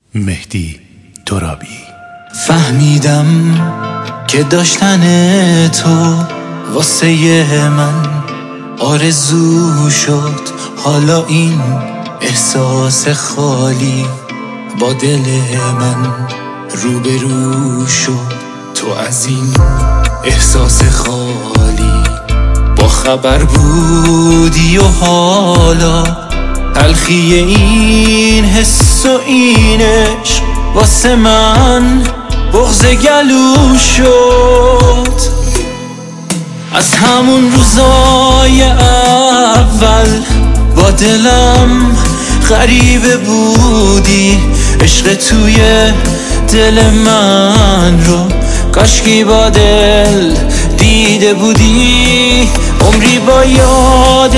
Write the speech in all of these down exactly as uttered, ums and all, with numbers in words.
مهدی ترابی. فهمیدم که داشتن تو واسه من آرزو شد. حالا این احساس خالی با دل من روبرو شد. تو از این احساس خالی با خبر بودی و حالا تلخی این حس و این عشق واسه من بغض گلو شد. از همون روزای اول با دلم غریبه بودی، عشق توی دل من رو کاشکی با دل دیده بودی. عمری با یاد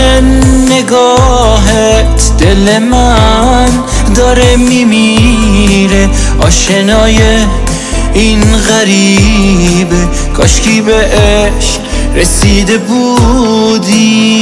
نگاهت دل من داره میمیره. آشنای این غریبه کاشکی به عشق رسیده بودی.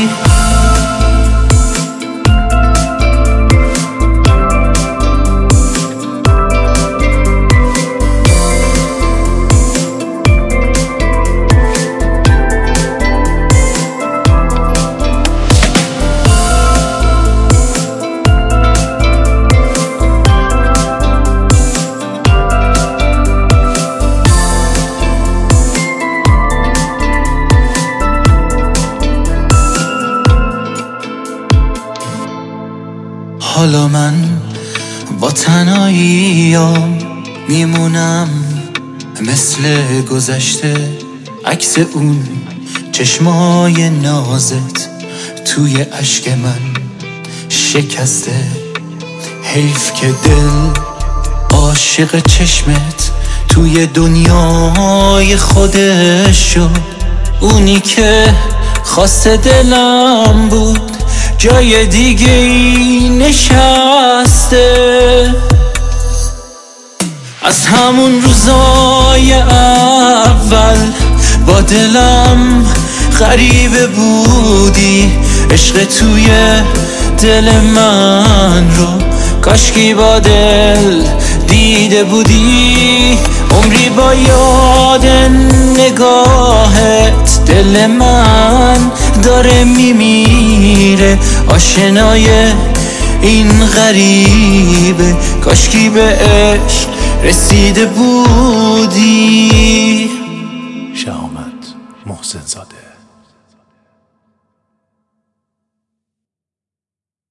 حالا من با تنهاییام میمونم مثل گذشته، عکس اون چشمای نازت توی اشک من شکسته. حیف که دل عاشق چشمت توی دنیای خودش شد. اونی که خواست دلم بود جای دیگه ای نشسته. از همون روزای اول با دلم غریبه بودی، عشق توی دل من رو کاشکی با دل دیده بودی. عمری با یاد نگاهت دل من داره میمیره. آشنای این غریبه کاشکی به عشق رسیده بودی. شهامت محسن زاده.